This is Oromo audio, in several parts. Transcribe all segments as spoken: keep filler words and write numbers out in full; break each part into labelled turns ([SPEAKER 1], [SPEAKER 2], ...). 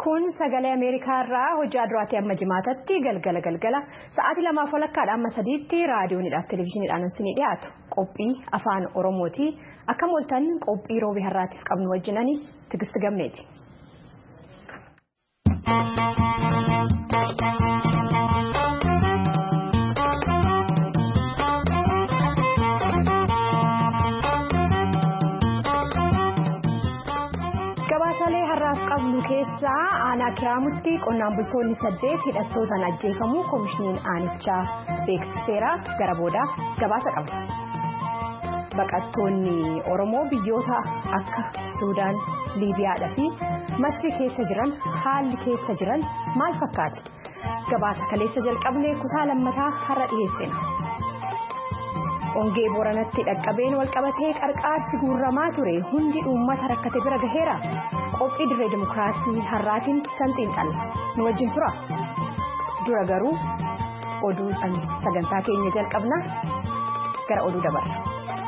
[SPEAKER 1] Kun sagalee Ameerikaa irraa hojii aduraatti amma jimaatatti galgala galgala sa'aatii lamaaf walakkaadha amma sadiitti raadiyoonidhaaf televezyiiniidhaan isinii dhiyaatu qophii afaan Oromooti akka mooltan qophii roobii har'aatiif qabnu wajjinanii Tigist Gammeeti. Gabaasalee har'aaf qabnu keessaa aanaa kiraamutti qonnaan bultoonni saddeet hidhattootaan ajjeefamuu koomishiniin aanichaa beeksiseera gara booda gabaasa qabna. Baqattoonni Oromoo biyyoota akka Suudaan, Liibiyaadhaa fi Masrii keessa jiran haalli keessa jiran maal fakkaata? Gabaasa kaleessa jalqabnee kutaa lammataa har'a dhiyeessina. Ongee Booranatti dhaqqabeen walqabatee qarqaarsi guurramaa ture hundi uummata rakkate bira gaheera. Qophii dirree dimokiraasii har'aatiin santiin xalla nu wajjin tura. Dura garuu oduudhaan sagantaa keenya jalqabna gara oduu dabarra.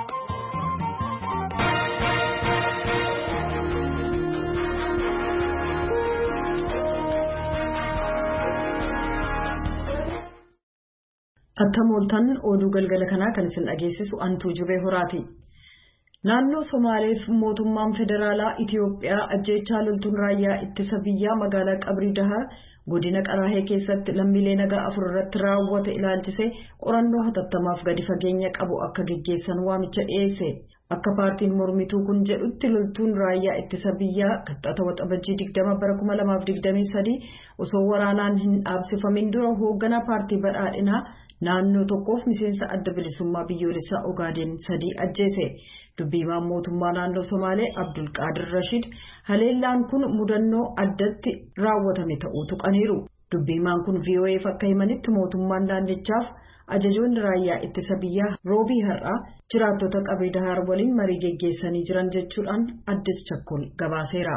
[SPEAKER 2] Akka mooltan oduu galgala kanaa kan isin dhageessisu Antuu Jubee Horaati. Naannoo Somaaleef mootummaan federaalaa Itiyoophiyaa ajjeechaa loltuun raayyaa ittisa biyyaa magaalaa Qabrii Dahaa godina Qaraahee keessatti lammiilee nagaa afur irratti raawwate ilaalchisee qorannoo hatattamaaf gadi fageenya qabu akka gaggeessan waamicha dhiyeesse. Akka paartiin mormituu kun jedhutti loltuun raayyaa ittisa biyyaa kaxxata waxabajjii digdama bara kuma lamaaf digdamii sadii osoo waraanaan hin dhaabsifamin dura hoogganaa paartii badhaadhinaa naannoo tokkoof miseensa adda bilisummaa biyyoolessaa Ogaadeen sadii ajjeese. Dubbiimaan mootummaa naannoo Somaalee Abdul Qaadir Rashid haleellaan kun mudannoo addatti raawwatame ta'uu tuqaniiru. Dubbiimaan kun V O A'f akka himanitti mootummaan naannichaaf ajajoonni raayyaa ittisa biyyaa roobii har'aa jiraattota Qabrii Dahaar waliin marii geggeessanii jiran jechuudhaan Addis Chakkol gabaaseera.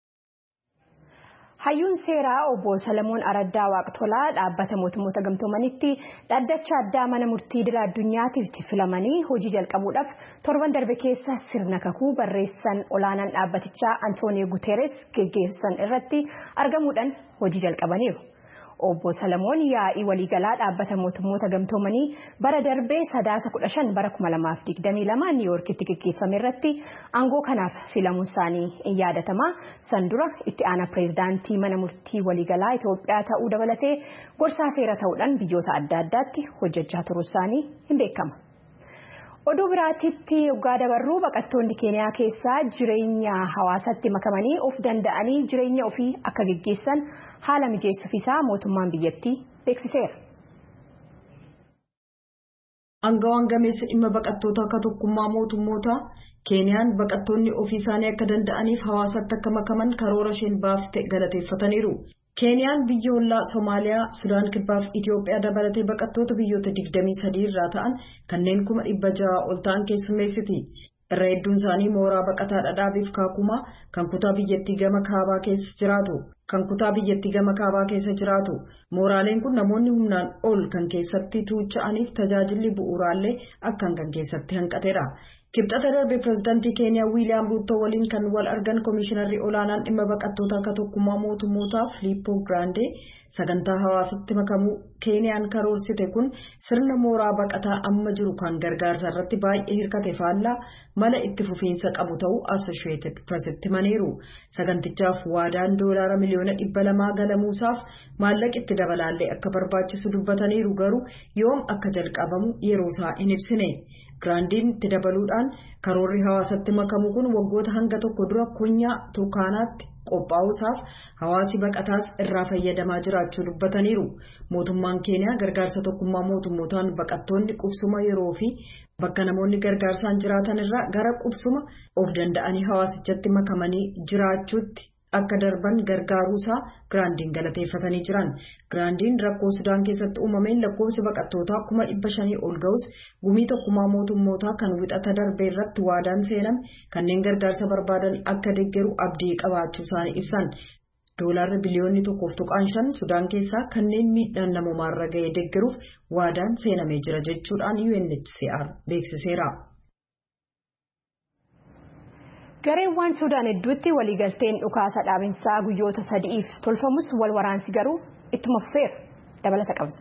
[SPEAKER 1] Hayyuun seeraa obbo Salamoon Araddaa Waaqtolaa dhaabbata mootummoota gamtoomanitti dhaddacha addaa mana murtii idil addunyaatiif filamanii hojii jalqabuudhaaf torban darbe keessa sirna kakuu barreessan olaanaan dhaabbatichaa Antooniyoo Guteeres geggeessan irratti argamuudhaan hojii jalqabaniiru. Obbo Salamoon yaa'ii waliigalaa dhaabbata mootummoota gamtoomanii bara darbee sadaasa kudha shan bara kuma lamaaf digdamii lama Niiwuorkitti gaggeeffame irratti aangoo kanaaf filamuun isaanii in yaadatama. San dura itti aanaa pireezidaantii mana murtii waliigalaa Itoophiyaa ta'uu dabalatee gorsaa seera ta'uudhaan biyyoota adda addaatti hojjechaa turuu isaanii hin beekama. Oduu biraatitti waggaa dabarruu baqattoonni Keeniyaa keessaa jireenya hawaasatti makamanii of danda'anii jireenya ofii akka gaggeessan haala mijeessuuf isaa mootummaan biyyattii beeksiseera.
[SPEAKER 2] Aangawaan gameessa dhimma baqattoota akka tokkummaa mootummootaa Keeniyaan baqattoonni ofii isaanii akka danda'aniif hawaasatti akka makaman karoora isheen baafte galateeffataniiru. Keeniyaan biyya ollaa Somaaliyaa, Sudaan Kibbaa fi Itiyoophiyaa dabalatee baqattoota biyyoota digdamii sadii irraa ta'an kanneen kuma dhibba jaha ol ta'an keessummeessiti. Irra hedduun isaanii mooraa baqataa Dhadhaabiif Kaakumaa kan kutaa biyyattii gama kaabaa keessa jiraatu. Kan kutaa biyyattii gama kaabaa keessa jiraatu. Mooraaleen kun namoonni humnaan ol kan keessatti tuucha'aniif tajaajilli bu'uuraalee akkan kan keessatti hanqateera. Kibxata darbe pireezidaantii Keeniyaa Wiiliyaam Ruuttoo waliin kan wal argan koomishinarri olaanaan dhimma baqattoota akka tokkummaa mootummootaa Filiippoo Giraandee sagantaa hawaasatti makamuu Keeniyaan karoorsite kun sirna mooraa baqataa amma jiru kan gargaarsa irratti baay'ee hirkate faallaa mala itti fufiinsa qabu ta'uu Associated Pressitti himaniiru. Sagantichaaf waadaan doolaara miliyoona dhibba lamaa galamuusaaf maallaqa itti dabalaallee akka barbaachisu dubbataniiru garuu yoom akka jalqabamu yeroo isaa hin ibsine. Giraandiin itti dabaluudhaan karoorri hawaasatti makamu kun waggoota hanga tokko dura kunyaa Turkaanaatti qophaa'uusaaf hawaasi baqataas irraa fayyadamaa jiraachuu dubbataniiru. Mootummaan Keeniyaa gargaarsa tokkummaa mootummootaan baqattoonni qubsuma yeroo fi bakka namoonni gargaarsaan jiraatan irraa gara qubsuma of danda'anii hawaasichatti makamanii jiraachuutti akka darban gargaaruusaa Giraandiin galateeffatanii jiran. Giraandiin rakkoo Sudaan keessatti uumameen lakkoofsi baqattootaa kuma dhibba shanii ol ga'us gumii tokkummaa mootummootaa kan wixata darbee irratti waadaan seename kanneen gargaarsa barbaadan akka deeggaru abdii qabaachuu isaanii ibsan. Doolaarri biliyoonni tokkoof tuqaan shan Sudaan keessaa kanneen miidhaan namumaarra ga'ee deeggaruuf waadaan seenamee jira jechuudhaan U N H C R beeksiseera.
[SPEAKER 1] Gareewwan Sudaan hedduutti waliigalteen dhukaasa dhaabinsaa guyyoota sadiif tolfamus wal waraansi garuu ittuma fufeera. Dabalata qabna.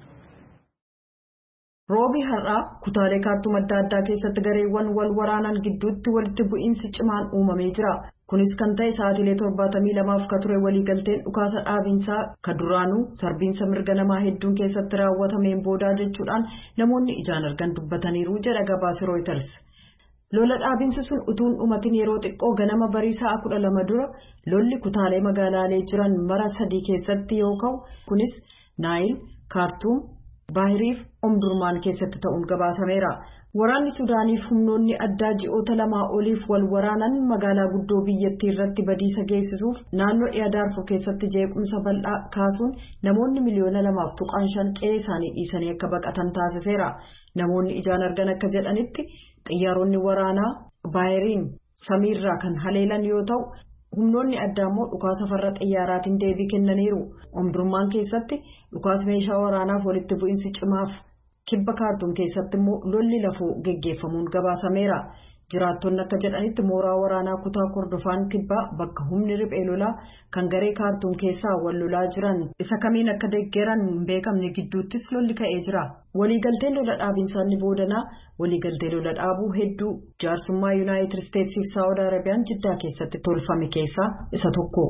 [SPEAKER 2] Roobi har'aa kutaalee kaartuum adda addaa keessatti gareewwan wal waraanan gidduutti walitti bu'iinsi cimaan uumamee jira. Kunis kan ta'e sa'aatilee torbaatamii lamaaf ka ture waliigalteen dhukaasa dhaabinsaa ka duraanuu sarbiinsa mirga namaa hedduun keessatti raawwatameen boodaa jechuudhaan namoonni ijaan argan dubbataniiru jedha gabaasa Reuters. Lola dhaabinsi sun utuun dhumatiin yeroo xiqqoo ganama barii sa'a kudha lama dura lolli kutaalee magaalaalee jiran mara sadii keessatti yoo ka'u kunis Naayil, Kaartuum, Baahiriif Omdurmaan keessatti ta'uun gabaasameera. Waraanni Sudaaniif humnoonni addaa ji'oota lamaa oliif wal waraanan magaalaa guddoo biyyattii irratti badiisa geessisuuf naannoo dhiyaa Daarfur keessatti jeequmsa bal'aa kaasuun namoonni miliyoona lamaaf tuqaan shan qe'ee isaanii dhiisanii akka baqatan taasiseera. Namoonni ijaan argan akka jedhanitti xiyyaaronni waraanaa Baahiriin samiirraa kan haleelan yoo ta'u humnoonni addaa immoo dhukaasa farra xiyyaaraatiin deebii kennaniiru. Omdurmaan keessatti dhukaasa meeshaa waraanaaf walitti bu'iinsi cimaaf kibba Kaartuum keessatti immoo lolli lafoo geggeeffamuun gabaasameera. Jiraattonni akka jedhanitti mooraa waraanaa kutaa Kordofaan kibbaa bakka humni riphee lolaa kan garee Kaartuum keessaa wal lolaa jiran isa kamiin akka deeggaran hin beekamne gidduuttis lolli ka'ee jira. Waliigaltee lola dhaabinsaa inni boodanaa waliigaltee lola dhaabuu hedduu jaarsummaa Yuunaayitid Isteetsii fi Saawud Arabiyaan Jiddaa keessatti tolfame keessaa isa tokko.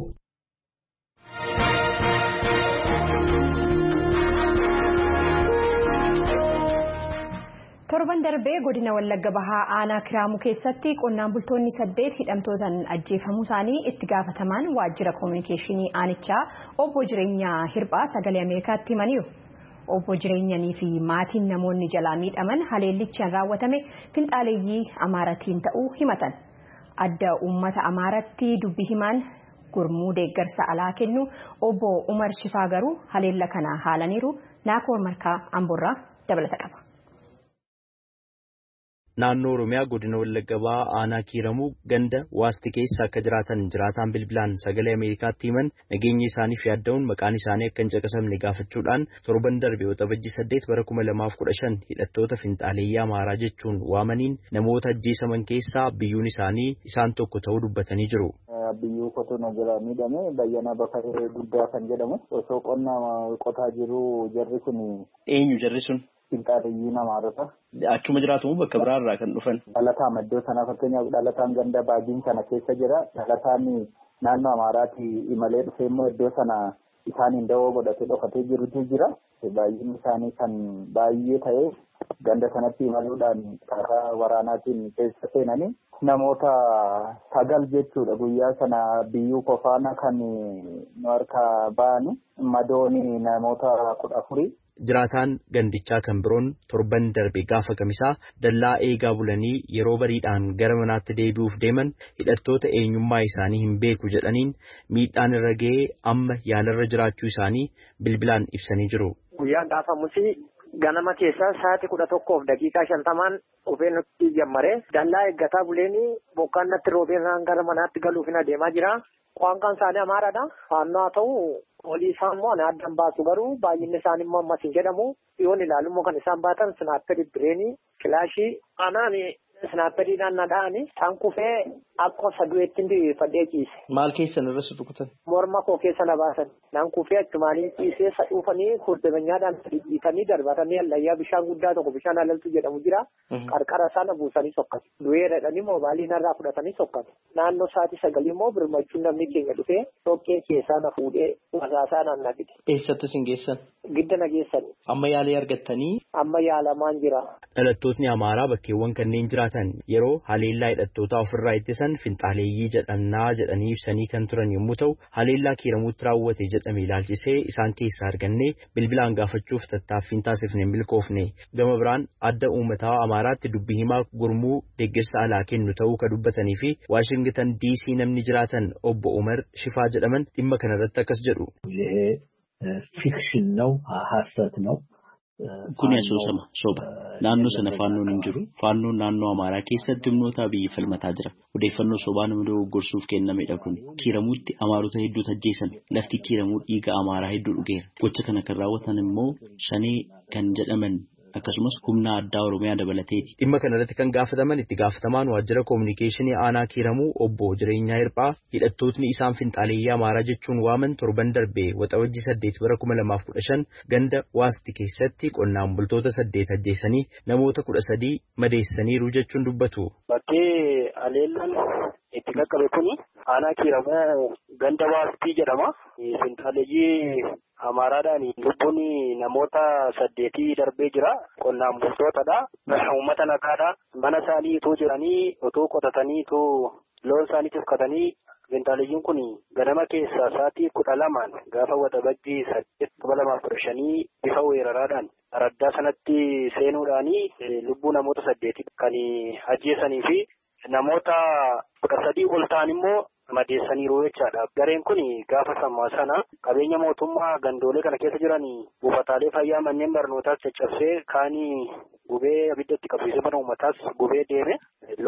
[SPEAKER 1] Torban darbee godina Wallagga Bahaa aanaa Kiraamuu keessatti qonnaan bultoonni saddeet hidhamtootaan ajjeefamuu isaanii itti gaafatamaan waajjira koominikeeshinii aanichaa obbo Jireenyaa Hirphaa sagalee Ameerikaatti himaniiru. Obbo Jireenyanii fi maatiin namoonni jalaa miidhaman haleellichaan raawwatame finxaaleeyyii Amaaratiin ta'uu himatan. Adda uummata Amaaratti dubbii himaan gurmuu deeggarsa alaa kennu obbo Umar Shifaa garuu haleella kana haalaniiru. Naakoor Markaa Amborraa dabalata qaba.
[SPEAKER 3] Naannoo Oromiyaa godina Wallagga Bahaa aanaa Kiiramuu ganda waasti keessa akka jiraatan jiraataan bilbilaan sagalee Ameerikaatti himan nageenya isaaniif yaadda'uun maqaan isaanii akka hin caqasamne gaafachuudhaan torban darbe waxabajjii saddeet bara kuma lamaaf kudha shan hidhattoota finxaaleeyyii Amaaraa jechuun waamaniin namoota ajjeesaman keessaa biyyuun isaanii isaan tokko ta'uu dubbatanii jiru.
[SPEAKER 4] Biyyuu qotuun jira miidhame bayyana bakka guddaa kan jedhamu osoo qonna qotaa jiru jarri kun
[SPEAKER 3] eenyu jarri sun?
[SPEAKER 4] Finxaaleeyyii Amaarota.
[SPEAKER 3] Achuma jiraatu bakka biraarraa kan dhufan.
[SPEAKER 4] Dhalataan iddoo sana fakkeenyaaf dhalataan ganda baajiin sana keessa jira. Dhalataan naannoo Amaaraatti imalee dhufee immoo iddoo sana isaaniin dawoo godhatee dhokatee jirutu jira. Baay'inni isaanii kan baay'ee ta'ee ganda sanatti imaluudhaan karaa waraanaatiin keessa seenanii namoota sagal jechuudha guyyaa sana biyyuu qofaana kan nu harkaa ba'anii madooni namoota kudha afurii.
[SPEAKER 3] Jiraataan gandichaa kan biroon torban darbe gaafa kamisaa dallaa eegaa bulanii yeroo bariidhaan gara manaatti deebi'uuf deeman hidhattoota eenyummaa isaanii hin beeku jedhaniin miidhaan irra ga'ee amma yaalarra jiraachuu isaanii bilbilaan ibsanii jiru.
[SPEAKER 5] Guyyaa gaafamusi ganama keessaa sa'aatii kudha tokkoof daqiiqaa shantamaan dhufee nutti jammaree dallaa eeggataa buleenii bokkaan natti roobeen gara manaatti galuuf hin adeemaa jira. Qaamni isaanii Amaaraadha. Faannoo haa ta'u olii isaan immoo addaan baasu garuu baay'inni isaanii immoo ammas hin jedhamu. Yoon ilaalu immoo kan isaan baatan sinaapperii bireenii kilaashii anaan sinaapperiidhaan na dha'anii isaan kufee akka sadu'eetti fadhee ciise.
[SPEAKER 3] Maal keessan irra sutukutan?
[SPEAKER 5] Morma koo keessa na baasan. Naan kufee achumaanii ciisee sadhuufanii kurdebenyaadhaan dhiitanii darbatanii allayyaa bishaan guddaa tokko bishaan alaltu jedhamu jira. Qarqara sana buusanii sokkatu. Du'ee dhadhanii moobaalii narraa fudhatanii sokkatu. Naannoo sa'aatii sagalii immoo birmachuun namni keenya dhufee dhoqqee keessaa na fuudhee wasaasaa naan na fide.
[SPEAKER 3] Eessatti sin geessan?
[SPEAKER 5] Gidda na geessan.
[SPEAKER 3] Amma yaalii argattanii?
[SPEAKER 5] Amma yaalamaan jira.
[SPEAKER 3] Dhalattootni Amaaraa bakkeewwan kanneen jiraatan yeroo haleellaa hidhattootaa ofirraa ittisan finxaaleeyyii jedhannaa jedhanii ibsanii kan turan yommuu ta'u haleellaa Kiiramuutti raawwate jedhame ilaalchisee isaan keessaa argannee bilbilaan gaafachuuf tattaaffiin taasifne milkoofne. Gama biraan adda uummataa Amaaraatti dubbii himaa gurmuu deeggarsa alaa kennu ta'uu kan dubbatanii fi Waashingtan D C namni jiraatan obbo Umar Shifaa jedhaman dhimma kanarratti akkas jedhu.
[SPEAKER 6] Fikshin ነው ሐሰት ነው.
[SPEAKER 3] Kuni asoosama soba naannoo sana faannoon hin jiru faannoon naannoo Amaaraa keessatti humnoota biyya falmataa jira odeeffannoo sobaa nama dogoggorsuuf kennamedha kun Kiiramuutti Amaarota hedduutu ajjeesan lafti Kiiramuu dhiiga Amaaraa hedduu dhugeera gocha kana kan raawwatan immoo shanee kan jedhaman
[SPEAKER 7] akkasumas humna addaa Oromiyaa dabalateeti.
[SPEAKER 3] Dhimma kanarratti kan gaafataman itti gaafatamaan waajjira koominikeeshinii aanaa Kiiramuu obbo Jireenyaa Hirphaa hidhattootni isaan finxaaleeyyii Amaaraa jechuun waaman torban darbee waxabajjii saddeet bara kuma lamaaf kudha shan ganda Waasti keessatti qonnaan bultoota saddeet ajjeesanii namoota kudha sadii madeessaniiru jechuun dubbatu.
[SPEAKER 8] Bakkee Aleellaan itti qaqqabe kuni aanaa Kiiramuu ganda Waastii jedhama. Finxaaleeyyii Amaaraadhaan lubbuun namoota saddeetii darbee jira. Qonnaan bultootadha. Uummata nagaadha. Mana isaanii utuu jiranii utuu qotatanii utuu loon isaanii tiksatanii finxaaleeyyiin kun ganama keessaa sa'aatii kudha lamaan gaafa waxabajjii saddeet kuma lamaaf kudha shanii bifa weeraraadhaan araddaa sanatti seenuudhaanii lubbuu namoota saddeetii kan ajjeesanii fi namoota kudha sadii ol ta'an immoo madeessaniiru jechaadha. Gareen kun gaafa sammaa sana qabeenya mootummaa gandoolee kana keessa jiran buufataalee fayyaa manneen barnootaas caccabsee kaanii gubee abiddatti qabsiisee mana uummataas gubee deeme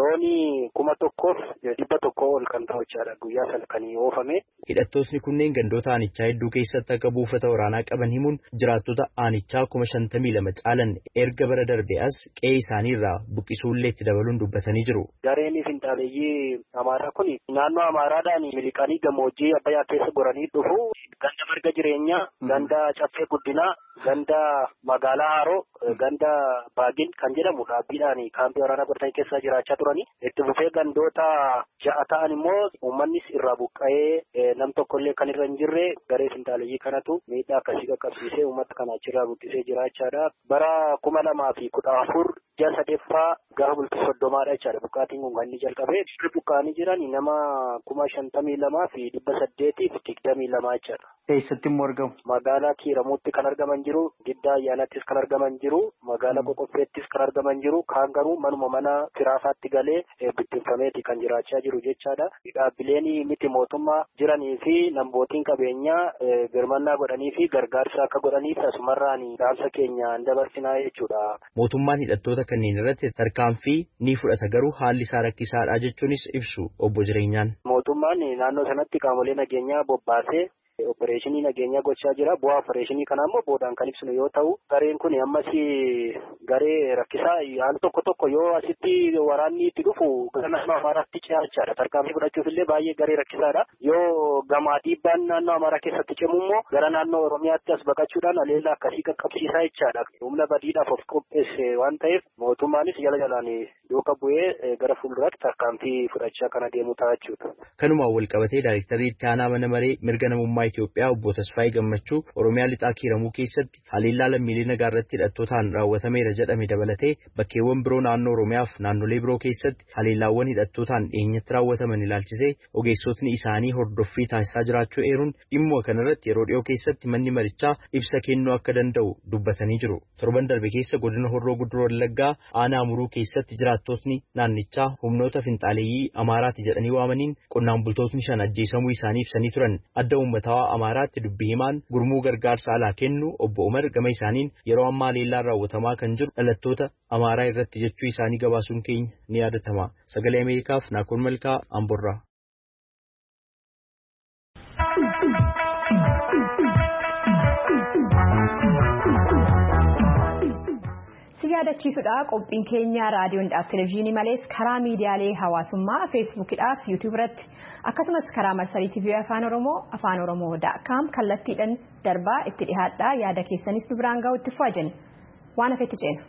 [SPEAKER 8] looni kuma tokkoof dhibba tokko ol kan ta'u jechaadha guyyaa sana kan oofame.
[SPEAKER 3] Hidhattootni kunneen gandoota aanichaa hedduu keessatti akka buufata waraanaa qaban himuun jiraattota aanichaa kuma shantamii lama caalan erga bara darbee as qe'ee isaaniirraa buqqisuullee itti dabaluun dubbatanii jiru.
[SPEAKER 8] Gareen finxaaleeyyii Amaaraa kun naannoo Amaaraadhaan miliqanii gammoojjii Abbayyaa keessa goranii dhufu ganda marga jireenyaa, ganda caffee guddinaa, ganda magaalaa Haroo, ganda Baagin kan jedhamu dhaabbiidhaan kaampii waraanaa godhatanii keessa jiraachaa turanii itti fufee gandoota ja'a ta'an immoo uummannis irraa buqqa'ee nam tokkollee kan irra hin jirre garee finxaaleeyyii kanatu miidhaa akkasii qaqqabsiisee uummata kana achirraa buqqisee jiraachaadha. Bara kuma lamaa fi kudha afur ji'a sadeeffaa gaafa bultii soddomaadha jechaadha. Buqqaatiin kun kan inni jalqabee buqqaanii jiran nama kuma shantamii lamaa fi dhibba saddeetii fi digdamii lamaa jechaadha.
[SPEAKER 7] Eessatti immoo argamu?
[SPEAKER 8] Magaalaa Kiiramuutti kan argaman jiru, Giddaa Ayyaanaattis kan argaman jiru, magaalaa Qoqqofeettis kan argaman jiru, kaan garuu manuma mana firaasaatti galee bittinfameeti kan jiraachaa jiru jechaadha. Dhaabbileen miti mootummaa jiranii fi nambootiin qabeenyaa birmannaa godhanii fi gargaarsa akka godhaniif asumarraan dhaamsa keenya dabarsinaa jechuudha.
[SPEAKER 3] Mootummaan hidhattoota kanneen irratti tarkaanfii ni fudhata garuu haalli isaa rakkisaadha jechuunis ibsu obbo Jireenyaan.
[SPEAKER 8] Mootummaan naannoo sanatti qaamolee nageenyaa bobbaasee opereeshinii nageenyaa gochaa jira. Bu'aa opereeshinii kana immoo boodaan kan ibsinu yoo ta'u, gareen kun ammas garee rakkisaa haal tokko tokko yoo asitti waraanni itti dhufu gara naannoo Amaaraatti ce'achaadha. Tarkaanfii fudhachuuf illee baay'ee garee rakkisaadha. Yoo gamaa dhiibbaan naannoo Amaaraa keessatti cimu immoo gara naannoo Oromiyaatti as baqachuudhaan aleellaa akkasii qaqqabsiisaa jechaadha. Humna badiidhaaf of qopheesse waan ta'eef mootummaanis jala jalaan duuka bu'ee gara fuulduraatti tarkaanfii fudhachaa kana deemu ta'a jechuudha.
[SPEAKER 3] Kanumaan wal qabatee Daayirektarii itti aanaa mana maree mirga namummaa Itoophiyaa obbo Tasfaayee Gammachuu Oromiyaa lixaa Kiiramuu keessatti haleellaa lammiilee nagaa irratti hidhattootaan raawwatameera jedhame dabalatee bakkeewwan biroo naannoo Oromiyaaf naannolee biroo keessatti haleellaawwan hidhattootaan dhiyeenyatti raawwataman ilaalchisee ogeessotni isaanii hordoffii taasisaa jiraachuu eeruun dhimma kanarratti yeroo dhiyoo keessatti manni marichaa ibsa kennuu akka danda'u dubbatanii jiru. Torban darbe keessa godina Horroo Guduroo Wallaggaa aanaa Amuruu keessatti jiraattotni naannichaa humnoota finxaaleeyyii Amaaraati jedhanii waamaniin qonnaan bultootni shan ajjeesamuu isaanii ibsanii turan. Adda uummataa Amaaraatti dubbii himaan gurmuu gargaarsa alaa kennu obbo Umar gama isaaniin yeroo ammaa haleellaan raawwatamaa kan jiru dhalattoota Amaaraa irratti jechuu isaanii gabaasuun keenya ni yaadatama. Sagalee Ameerikaaf Naakoon Malkaa Amborraa.
[SPEAKER 1] Si yaadachiisudha qophiin keenya raadiyoodhaaf televezyiinii malees karaa miidiyaalee hawaasummaa feesbuukidhaaf yuutuub irratti akkasumas karaa marsarii tiivii afaan oromoo afaan oromoo dot com kallattiidhaan darbaa itti dhihaadhaa yaada keessanis nu biraan ga'u itti fu'aa waan hafetti ceena.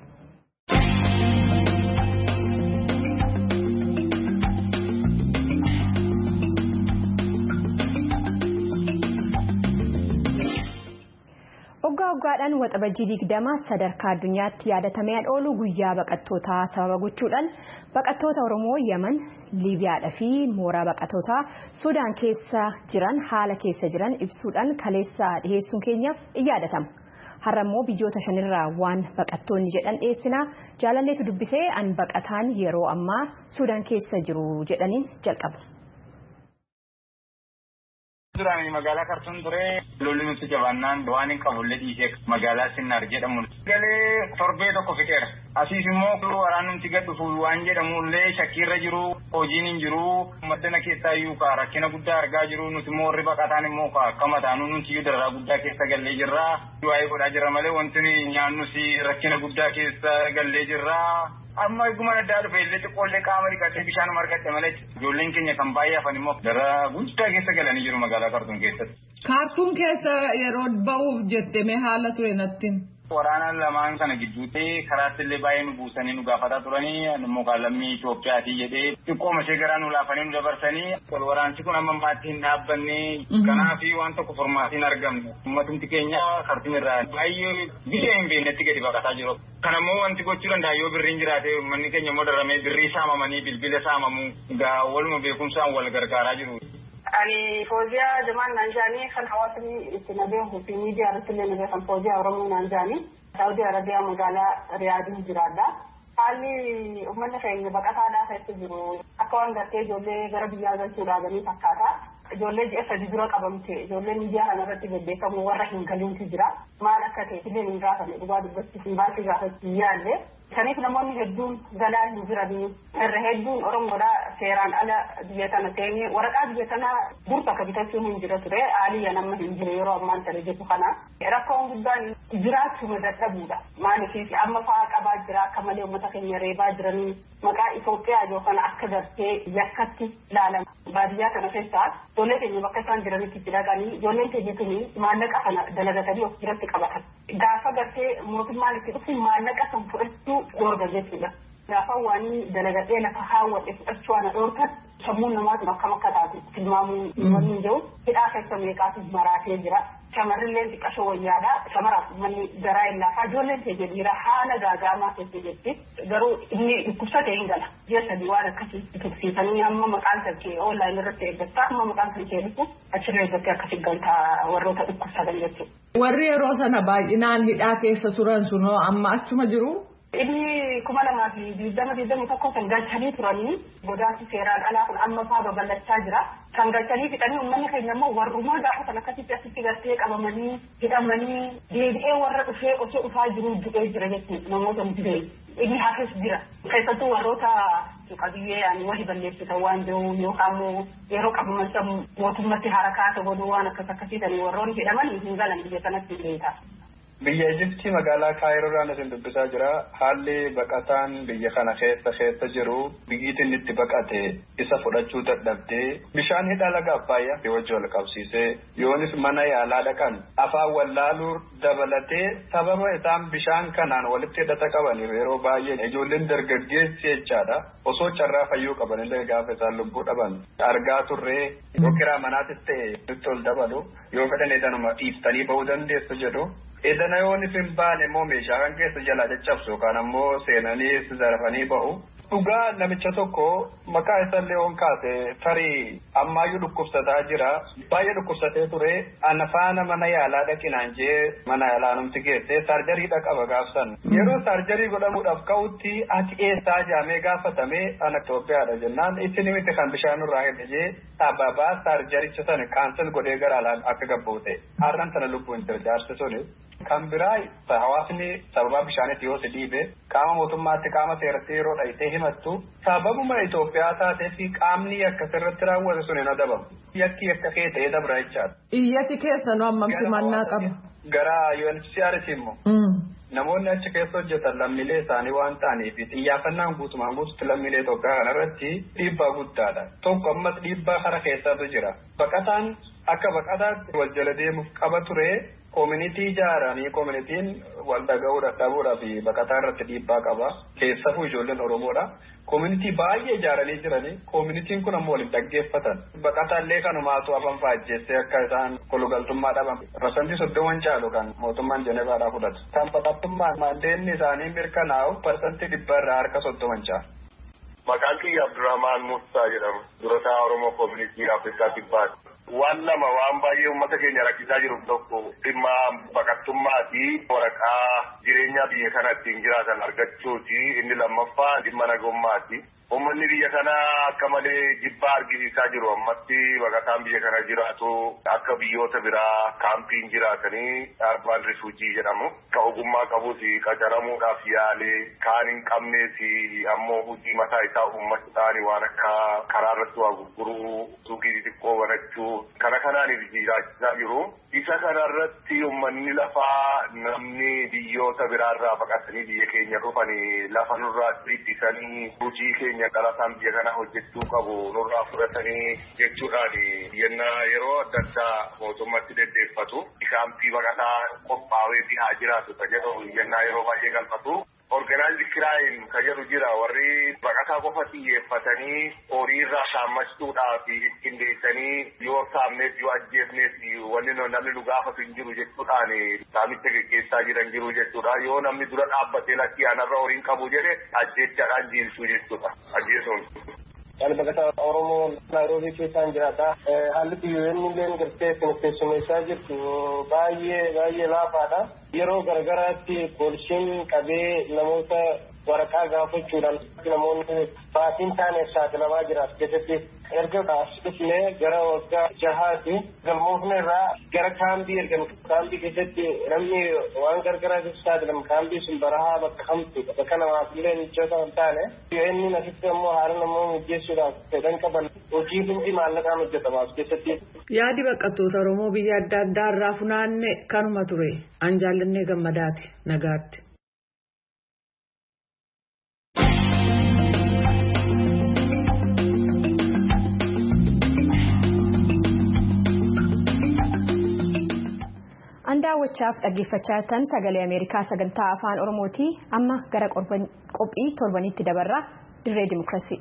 [SPEAKER 1] Waggaa waggaadhaan waxabajjii digdama sadarkaa addunyaatti yaadatamee oolu guyyaa baqattootaa sababa gochuudhaan baqattoota Oromoo Yemen, Liibiyaadhaa fi mooraa baqattootaa Sudaan keessa jiran haala keessa jiran ibsuudhaan kaleessa dhiheessuun keenya in yaadatama. Har'a immoo biyyoota shanirraa waan baqattoonni jedhan dhiyeessinaa jaalalleetu dubbisee an baqataan yeroo ammaa Sudaan keessa jiru jedhaniin jalqaba.
[SPEAKER 9] Duraan magaalaa Kartuun ture lolli nuti jabaannaan waan hin qabullee dhiisee magaalaa Sinnar jedhamu galee torbee tokko fixeera. Asiis immoo waraan nuti gad dhufu waan jedhamullee shakkiirra jiru hojiin hin jiru maddana keessaa iyyuu kaa rakkina guddaa argaa jiru nuti immoo warri baqataan immoo kaa akka mataanuu nuti iyyuu dararaa guddaa keessa gallee jirra. Waa'ee godhaa jirra malee wanti nyaannus rakkina guddaa keessa gallee jirra. Amma eeguma addaa dhufe illee xiqqoollee qaama dhiqatee bishaan margadhe malee ijoolleen keenya kan baay'ee hafan immoo dararaa guddaa keessa galanii jiru magaalaa Kartuun keessatti.
[SPEAKER 10] Kartuun keessa yeroo ba'uuf jettee mee haala ture natti?
[SPEAKER 9] Waraanaan lamaan kana gidduutti karaatti illee baay'ee nu buusanii nu gaafataa turanii immoo lammii Itoophiyaatii jedhee xiqqooma ishee garaa nu laafanii nu dabarsanii wal waraansi kun amma ammaatti hin dhaabbanne kanaaf waan tokko formaatiin argamne uummatumti keenya Kartuun irraa baay'ee biyya hin beeknetti gadi baqataa jiru. Kanammoo wanti gochuu danda'a yoo birriin jiraate uummanni keenya immoo daramee birrii saamamanii bilbila saamamu egaa waluma beekumsaan wal gargaaraa jiru.
[SPEAKER 11] Ani Fooziyaa Jamaan Naanjaanii kan hawaasni itti nabeehu fi miidiyaa irratti illee nabeefan Fooziyaa Oromoo Naanjaanii Saawudii Arabiyaa magaalaa Riyaadii jiraadha. Haalli uummanni keenya baqataadhaa keessa jiru akka waan gartee ijoollee gara biyyaa galchuu dhaabanii fakkaata. Ijoollee ji'a sadi dura qabamte ijoollee miidiyaa kana irratti beekamu warra hin galiintu jira. Maal akka ta'e illee hin gaafanne dhugaa dubbachuuf hin baasii gaafachuu yaalle. Kaniif namoonni hedduun galaa hin jiranii irra hedduun Oromoodhaa seeraan ala biyya kana seenee waraqaa biyya kanaa dursa akka bitachuu hin jira ture haaliyya nama hin jiru yeroo ammaan tana jedhu kana rakkoon guddaan jiraachuma dadhabuudha maaliif amma fa'aa qabaa jira akka malee uummata keenya reebaa jiranii maqaa Itoophiyaa yookaan akka gartee yakkatti ilaalama baadiyyaa kana keessaa ijoollee keenya bakka isaan jiranitti itti dhaqanii ijoolleen keenya tuni maallaqa kana dalagatanii of biratti qabatan gaafa gartee mootummaan itti dhufu maallaqa san fudhachuu dorga jechuudha. Gaafa waan dalagatee lafa haawwadhe fudhachuu waan dhoorkan sammuun namaatu akkam akka taatu tilmaamuu wanni hin jiru hidhaa keessa meeqaatu maraatee jira. Shamarrilleen xiqqashoo wayyaadha. Shamaraaf manni garaa hin laafaa ijoolleen keenya dhiira haala gaagaamaa keessa jetti garuu inni dhukkubsatee hin gala. Ji'a sadii waan akkasii tuksiisanii amma maqaan kee onlaayinii irratti eeggattaa amma maqaan kee dhufu achirra eeggattee akkasii galtaa warroota dhukkubsatan jechuudha.
[SPEAKER 10] Warri yeroo sana baay'inaan hidhaa keessa turan sunoo amma achuma jiru?
[SPEAKER 11] Inni kuma lamaa fi digdama digdami tokko kan galchanii turanii godaansi seeraan alaa kun amma fa'aa babal'achaa jira. Kan galchanii fixanii uummanni keenya immoo warrumaa gaafa kan akkasitti asitti gartee qabamanii hidhamanii deebi'ee warra dhufee osoo dhufaa jiru du'ee jira jechuudha namoota mudee. Inni hafes jira. Keessattuu warroota qabiyyee yaani wali balleessitan waan jiru yookaan immoo yeroo qabaman san mootummatti harakaata godhuu waan akkas akkasiitan warroonni hidhaman hin galan biyya kanatti beekaa.
[SPEAKER 12] Biyya Ijiptii magaalaa Kaayiroodhaan isin dubbisaa jira. Haalli baqataan biyya kana keessa keessa jiru biyyiitiin itti baqate isa fudhachuu dadhabdee bishaan hidha laga Abbaayyaa wajji wal qabsiisee yoonis mana yaalaa dhaqan afaan wallaaluu dabalatee sababa isaan bishaan kanaan walitti hidhata qaban yeroo baay'ee ijoolleen dargaggeessi jechaadha. Osoo carraa fayyuu qabanillee gaafa isaan lubbuu dhaban argaa turree yoo kiraa manaatis ta'e nutti ol dabalu yoo fedhan edanuma dhiiftanii bahuu dandeessu jedhu. Edana yoo nifin baane moo meeshaa kan keessa jalaa caccabsu yookaan ammoo seenanii zarafanii bahu. Dhugaa namicha tokko maqaa isaallee on kaase tarii ammaayyuu dhukkubsataa jira. Baay'ee dhukkubsatee ture. Ana faana mana yaalaa dhaqinaan jee mana yaalaa namti geesse saarjariidha qaba gaafsan. Yeroo saarjarii godhamuudhaaf ka'utti ati eessaa jaamee gaafatame ana Itoophiyaadha jennaan isin miti kan bishaan irraa hidhe jee sababaa saarjaricha sana kaansel godhee gara alaan akka gabbuute. Har'an sana lubbuun jaarsi suni. Kan biraa hawaasni sababa bishaanitti yoo si dhiibe qaama mootummaatti qaama seeratti yeroo dhayitee himattu sababuma Itoophiyaa taatee fi qaamni akkasirratti raawwate sun hin adabamu. Yakki akka kee ta'ee dabra jechaadha.
[SPEAKER 10] Iyyati keessan amma simannaa qaba.
[SPEAKER 12] Gara U N H C R immoo. Namoonni achi keessa hojjetan lammiilee isaanii waan ta'aniif xiyyaafannaan guutumaan guututti lammiilee Itoophiyaa kanarratti dhiibbaa guddaadha. Tokko ammas dhiibbaa kana keessatu jira. Baqataan akka baqataatti wal jala deemuuf qaba ture. Koominitii ijaaranii koominitiin wal dhaga'uu dadhabuudhaa fi baqataa irratti dhiibbaa qaba. Keessafuu ijoolleen Oromoodha. Koominitii baay'ee ijaaranii jiranii koominitiin kun ammoo waliin dhaggeeffatan. Baqataallee kanumaatu afaan faajjeessee akka isaan kolugaltummaa dhaban. Parsantii soddoman caalu kan mootummaan Jenevaadhaa fudhatu. Kan baqattummaan maandeenni isaanii mirkanaa'u parsantii dhibba irraa harka soddoman caalu.
[SPEAKER 13] Maqaan kiyya Abdurrahmaan Muusaa jedhama. Durataa Oromoo Koominitii Afrikaa Kibbaati. waan lama waan baay'ee uummata keenya rakkisaa jiru tokko dhimma baqattummaa fi waraqaa jireenya biyya kana ittiin jiraatan argachuuti. Inni lammaffaa dhimma nagummaati. Uummanni biyya kana akka malee jibbaa argisiisaa jiru. Ammatti baqataan biyya kana jiraatu akka biyyoota biraa kaampiin jiraatanii arbaan rifuujii jedhamu. Ka ogummaa qabus qacaramuudhaaf yaalee kaan hin qabnees ammoo hojii mataa isaa uummachuudhaan waan akka karaa irratti waa gurguruu suuqii xixiqqoo banachuu kana kanaan jiraachisaa jiru. Isa kanarratti uummanni lafaa namni biyyoota biraarraa baqatanii biyya keenya dhufanii lafa nurraa ittisanii hojii keenya dhalataan biyya kana hojjechuu qabu nurraa fudhatanii jechuudhaan yennaa yeroo adda addaa mootummaatti deddeeffatu kaampii baqataa qophaa'ee fi haa jiraatu ka jedhu yennaa yeroo baay'ee galfatu. Organized crime ka jedhu jira warri baqataa qofa xiyyeeffatanii horii irraa saammachuudhaa fi qindeessanii yoo saamneef yoo ajjeefneef wanni namni nu gaafatu hin jiru jechuudhaan saamicha geggeessaa jiran jiru jechuudha. Yoo namni dura dhaabbatee lakkii anarra horiin qabu jedhe ajjeechaadhaan jiilsuu jechuudha. Ajjeesuun.
[SPEAKER 14] Kan baqataa Oromoo Naayiroobii keessaan jiraata. Haalli biyyoonni illee gartee keessummeessaa jirtu baay'ee baay'ee laafaadha. Yeroo garagaraatti poolisiin qabee namoota waraqaa gaafachuudhaan namoonni baatiin taaneef saaxilamaa jiraatu keessatti erga asifne gara waggaa jahaati galmoofne irraa gara kaambii ergan kaambii keessatti namni waan gargaraatiif saaxilamu kaambii sun barahaa bakka hamtu bakka namaaf illee mijoota hin taane inni asitti ammoo haala namoonni hojjechuudhaaf fedhan qaban hojii hundi maallaqaan hojjetama as keessatti.
[SPEAKER 10] Yaadi baqattoota Oromoo biyya adda addaa irraa funaanne kanuma ture. An jaallannee gammadaati nagaatti.
[SPEAKER 1] An daawwachaaf dhaggeeffachaa jirtan sagalee Ameerikaa sagantaa afaan Oromooti. Amma gara qophii torbanitti dabarra dirree dimokiraasii.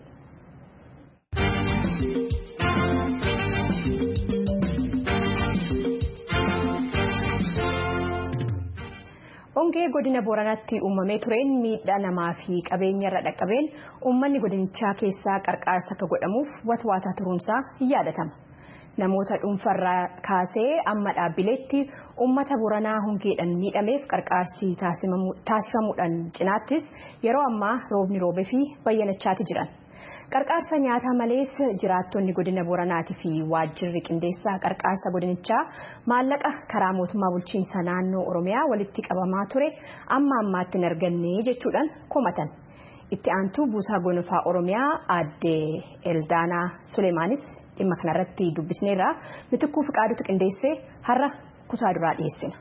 [SPEAKER 1] Hongee godina Booranaatti uumamee tureen miidhaa namaa fi qabeenya irra dhaqqabeen uummanni godinichaa keessaa qarqaarsa akka godhamuuf watwaataa turuunsaa hin yaadatama. Namoota dhuunfarraa kaasee amma dhaabbileetti uummata Booranaa hongeedhaan miidhameef qarqaarsi taasifamuudhaan cinaattis yeroo ammaa roobni roobee fi bayyanachaati jiran. Qarqaarsa nyaataa malees jiraattonni godina Booranaatii fi waajjirri qindeessaa qarqaarsa godinichaa maallaqa karaa mootummaa bulchiinsa naannoo Oromiyaa walitti qabamaa ture amma ammaatti hin arganne jechuudhaan komatan. Itti aantuu buusaa gonfaa Oromiyaa aadde Eldaanaa Suleemaanis dhimma kanarratti dubbisneerra Mitikkuu Fiqaadutu qindeessee har'a kutaa duraa dhiyeessina.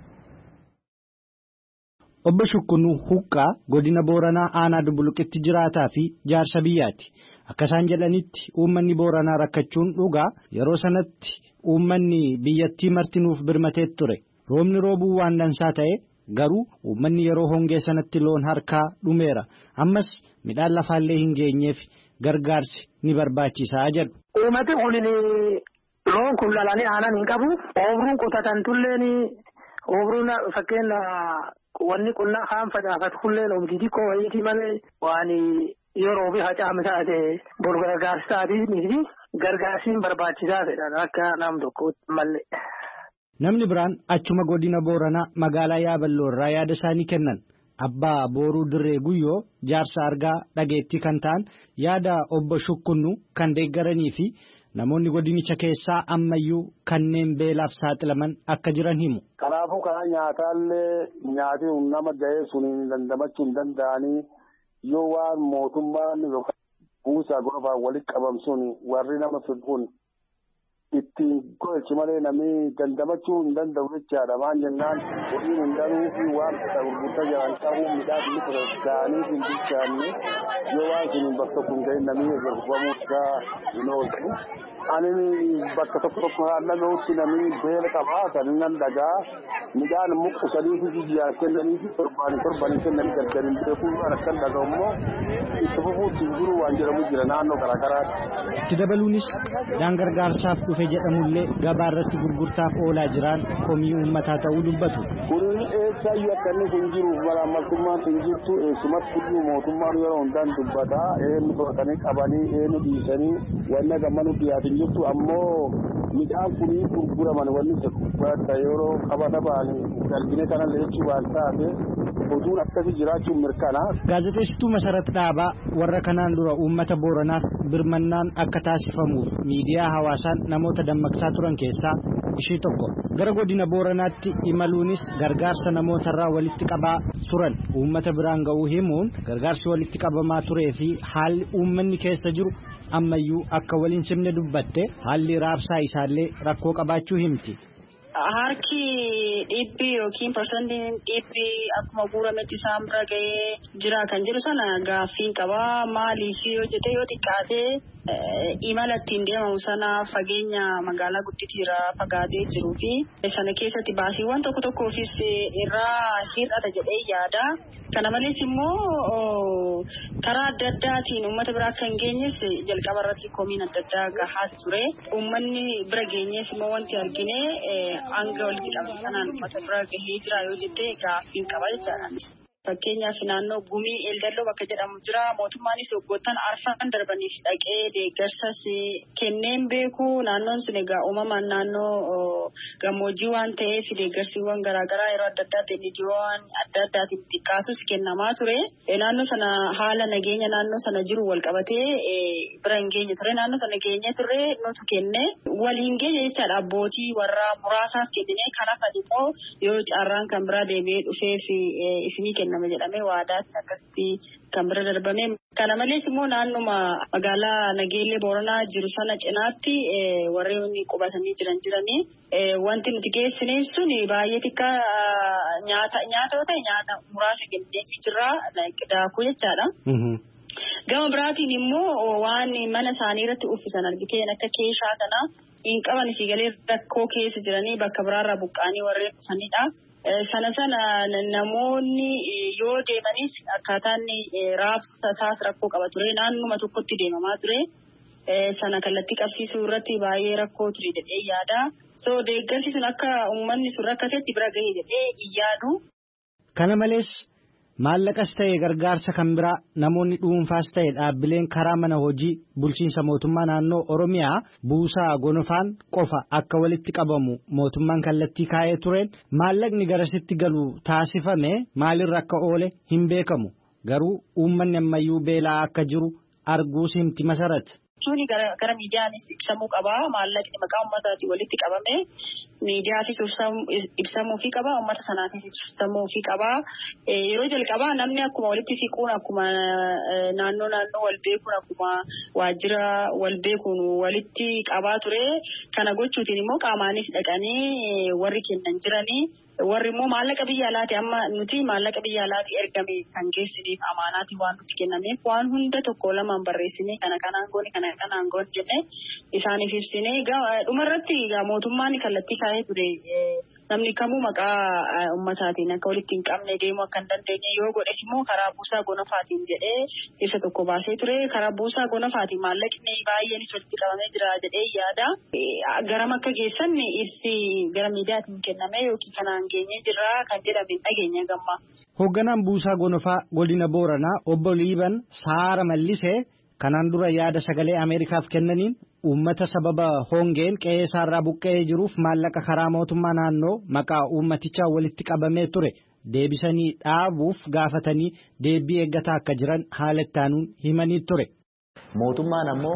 [SPEAKER 15] Obbo Shukkunuu Huqqaa godina Booranaa aanaa Dubbuluqitti jiraataa fi jaarsa biyyaati. Akka isaan jedhanitti uummanni Booranaa rakkachuun dhugaa yeroo sanatti uummanni biyyattii martinuuf birmatee ture. Roobni roobuu waan dansaa ta'e garuu uummanni yeroo hongee sanatti loon harkaa dhumeera. Ammas midhaan lafaallee hin geenyeef gargaarsi ni barbaachisaa jedhu.
[SPEAKER 16] Uummati kun loon kun lalanii aanan hin qabu. Oomiruun qotatan tulleen oomiruun fakkeenya wanni qonnaa kaan facaafatu kulleen oomishii xiqqoo wayiitii malee waan yeroo fi hacaame taate bor gargaarsi taatiifi gargaarsiin barbaachisaa fedhan akka nam tokkotti malee.
[SPEAKER 15] Namni biraan achuma godina Booranaa magaalaa Yaaballoo irraa yaada isaanii kennan. Abbaa Booruu Dirree Guyyoo jaarsa argaa dhageettii kan ta'an yaada obbo Shukkunuu kan deeggaranii fi namoonni godinicha keessaa ammayyuu kanneen beelaaf saaxilaman akka jiran himu.
[SPEAKER 17] Kanaafuu karaa nyaataallee nyaati nama ga'ee sun dandamachuu hin danda'anii yoo waan mootummaan buusaa gonfaan walitti qabamsuun warri nama fidhuun ittiin golchi malee namni dandamachuu hin danda'u jechaadha. Maan jennaan horiin hin daruu fi waan gurgurtaa jiran qabuun midhaan inni sadarkaanii hin bilchaanne yoo waan sun bakka kun ga'e namni gurguramuu isaa hin oolchu. Ani bakka tokko tokko haallamootti namni beela qabaa kan nan dhagaa midhaan muqqisanii fi jiyyaan kennanii fi torbaanii torbaanii kennanii gargariin beekuu akkan dhaga'u immoo itti fufuutti jiru waan jedhamu jira naannoo garaagaraatti.
[SPEAKER 15] Itti dabaluunis midhaan gargaarsaaf dhufe jedhamullee gabaa irratti gurgurtaaf oolaa jiran komii uummataa ta'uu dubbatu.
[SPEAKER 17] Kun eessaayyuu akka inni kun jiru malaamaltummaan kun jirtu eessumatti kuyyuu mootummaan yeroo hundaan dubbataa eenyu fudhatanii qabanii eenyu dhiisanii wanna gammanu dhiyaatin jirtu ammoo midhaan kunii gurguraman wanni jedhu bakka yeroo qabata ba'anii galbine kanallee jechuu waan taate oduun akkasii jiraachuun mirkana.
[SPEAKER 15] Gaazexeessituu Masarat Dhaabaa warra kanaan dura uummata Booranaaf birmannaan akka taasifamuuf miidiyaa hawaasaan namoota dammaqsaa turan keessaa ishee tokko. Gara godina Booranaatti imaluunis gargaarsa namootarraa walitti qabaa turan uummata biraan ga'uu himuun gargaarsi walitti qabamaa turee fi haalli uummanni keessa jiru ammayyuu akka waliin simne dubbatte haalli raabsaa isaallee rakkoo qabaachuu himti.
[SPEAKER 18] Harki dhibbi yookiin parsantiin dhibbi akkuma guurametti isaan bira ga'ee jira kan jedhu sana gaaffiin qabaa maaliif yoo jette yoo xiqqaatee imala ittiin deemamu sana fageenya magaalaa gudditiirraa fagaatee jiruu fi sana keessatti baasiiwwan tokko tokkoofis irraa hir'ata jedhee yaada. Kana malees immoo karaa adda addaatiin uummata bira akka hin geenyes jalqaba irratti komiin adda addaa gahaa ture. Uummanni bira geenyes immoo wanti argine hanga walitti qabame sanaan uummata bira gahee jira yoo jette gaaffiin qaba jechaadha. Fakkeenyaaf naannoo gumii eeldalloo bakka jedhamu jira mootummaanis waggoottan arfan darbaniif dhaqee deeggarsas kenneen beeku naannoon sun egaa uumamaan naannoo gammoojjii waan ta'eef deeggarsiiwwan garaagaraa yeroo adda addaatiin ijoowwan adda addaatiin xiqqaatus kennamaa ture. Naannoo sana haala nageenya naannoo sana jiru wal qabatee bira hin geenye ture naannoo sana geenye ture nutu kenne waliin geenye jechaadha abbootii warra muraasaaf kennine kanaaf immoo yoo carraan kan biraa deebi'ee dhufeef isinii kenna. Nama jedhamee waadaatti akkasitti kan bira darbame. Kana malees immoo naannuma magaalaa Nageellee Booranaa jiru sana cinaatti warreen qubatanii jiran jiranii wanti nuti geessine sun baay'ee xiqqaa nyaata nyaata yoo ta'e nyaata muraasa kenneefii jirra daakuu jechaadha. Gama biraatiin immoo waan mana isaanii irratti uffisan argiteen akka keeshaa kana hin qaban isii galee rakkoo keessa jiranii bakka biraarraa buqqaanii warreen dhufanidha. Sana sana namoonni yoo deemanis akkaataan raabsa isaas rakkoo qaba ture naannuma tokkotti deemamaa ture sana kallattii qabsiisuu irratti baay'ee rakkoo ture jedhee yaada. So deeggarsi sun akka uummanni sun rakkatetti bira gahee jedhee hin yaadu.
[SPEAKER 15] Kana malees maallaqas ta'e gargaarsa kan biraa namoonni dhuunfaas ta'e dhaabbileen karaa mana hojii bulchiinsa mootummaa naannoo Oromiyaa buusaa gonofaan qofa akka walitti qabamu mootummaan kallattii kaa'ee tureen maallaqni garasitti galu taasifame maalirra akka oole hin beekamu garuu uummanni ammayyuu beelaa akka jiru arguus himti Masarat.
[SPEAKER 18] Suni gara miidiyaanis ibsamuu qaba maallaqni maqaa uummataatiin walitti qabame miidiyaafis ibsamuufii qaba uummata sanaafis ibsamuufii qaba yeroo jalqabaa namni akkuma walitti siquun akkuma naannoo naannoo wal beekuun akkuma waajjira wal beekuun walitti qabaa ture kana gochuutiin immoo qaamaanis dhaqanii warri kennan jiranii. Warri immoo maallaqa biyya alaati amma nuti maallaqa biyya alaati ergame kan geessiniif amaanaati waan nuti kennameef waan hunda tokko lamaan barreessinee kana kanaan goone kana kanaan goone jennee isaaniif ibsinee dhumarratti mootummaan kallattii kaa'ee ture namni kamuu maqaa ummataatiin akka walitti hin qabne deemuu akka hin dandeenye yoo godhes immoo karaa buusaa gonofaatiin jedhee ibsa tokko baasee ture karaa buusaa gonofaatiin maallaqni baay'eenis walitti qabamee jira jedhee yaada garam akka geessan ibsi gara miidiyaatiin kenname yookiin kanaan geenyee jirra kan jedhame dhageenya gamma.
[SPEAKER 15] Hoogganaan buusaa gonofaa godina Booranaa obbo Liiban Saara Mallisee kanaan dura yaada sagalee Ameerikaaf kennaniin uummata sababa hongeen qe'ee isaarraa buqqa'ee jiruuf maallaqa karaa mootummaa naannoo maqaa uummatichaa walitti qabamee ture deebisanii dhaabuuf gaafatanii deebii eeggataa akka jiran haala ittaanuun himanii ture.
[SPEAKER 19] Mootummaan ammoo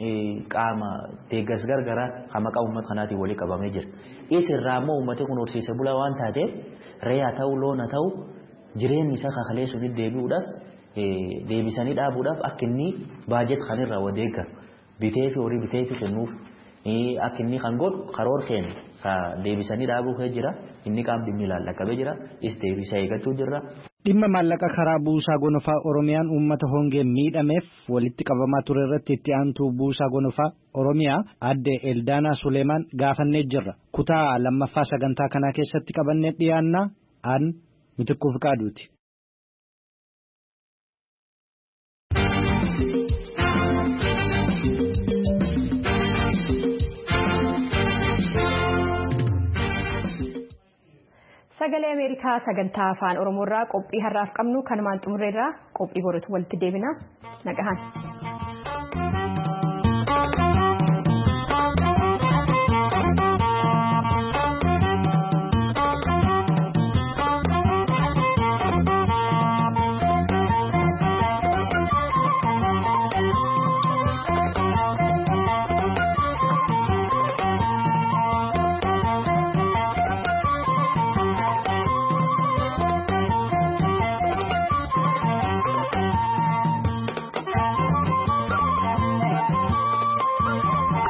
[SPEAKER 19] qaama deeggarsa gargaraa kan maqaa uummata kanaatiin walitti qabamee jira. Isirraa ammoo uummati kun horsiise bulaa waan taateef re'aa ta'uu loon haa ta'u jireenyi isaa kakalee sunitti deebi'uudhaaf deebisanii dhaabuudhaaf akka inni baajet kan irraa wadeeggaru bitee fi horii bitee fi kennuuf akka inni kan godhu karoor keenya ka deebisanii dhaabuu kee jira inni qaam dhimmi ilaallaqabee jira is deebisa eeggachuu jirra.
[SPEAKER 15] Dhimma maallaqa karaa buusaa gonofaa Oromiyaan uummata hongeen miidhameef walitti qabamaa ture irratti itti aantuu buusaa gonofaa Oromiyaa adde Eldaanaa Suleemaan gaafannee jirra. Kutaa lammaffaa sagantaa kanaa keessatti qabannee dhiyaannaa aan Mitikkuu Fiqaaduuti.
[SPEAKER 1] Sagalee Ameerikaa sagantaa afaan Oromoorraa qophii har'aaf qabnu kanumaan xumurreerraa qophii borootu walitti deebina nagahan.